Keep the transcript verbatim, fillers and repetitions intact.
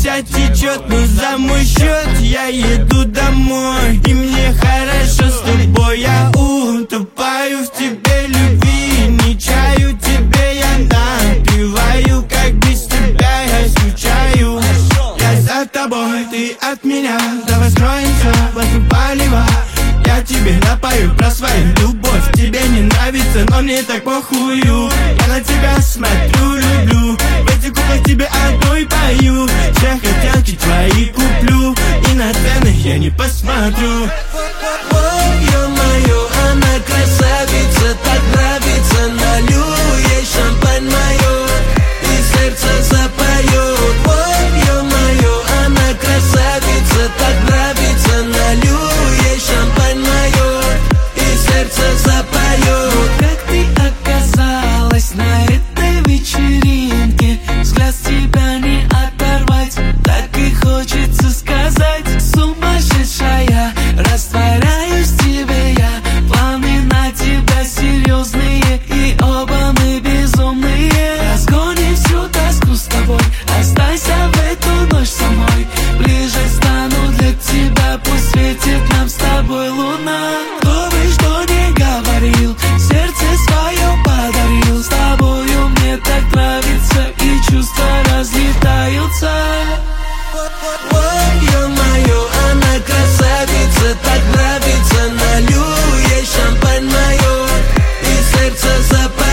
вся течет, но за мой счет я еду домой. И мне хорошо с тобой, я утопаю в тебе любви. Не чаю тебе я напиваю, как без тебя я скучаю. Я за тобой, ты от меня, давай скроемся, возьму полива. Я тебе напою про свою любовь. Тебе не нравится, но мне так похую. Я на тебя смотрю, люблю. В этих куклах тебе одной пою. Все хотелки твои куплю, и на цены я не посмотрю. Ой, ё-моё, она красавица, так нравится. Налью ей шампань мое, и сердце запоет. Ой, ё-моё, она красавица, так нравится. Налью ей шампань мое, и сердце запоет. Как ты оказалась на этой вечеринке? Взгляд с тебя не оторвать, так и хочется сказать. Сумасшедшая, растворяюсь в тебе я. Планы на тебя серьезные, и оба мы безумные. Разгоним всю тоску с тобой, останься в эту ночь со мной. Ближе стану для тебя, пусть светит нам с тобой луна. Кто бы что ни говорил, сердце свое подарил. С тобою мне так нравится, и чувства разлетаются. Ой, ё-моё, она красавица, так нравится. Налью ей шампань мое, и сердце запоет.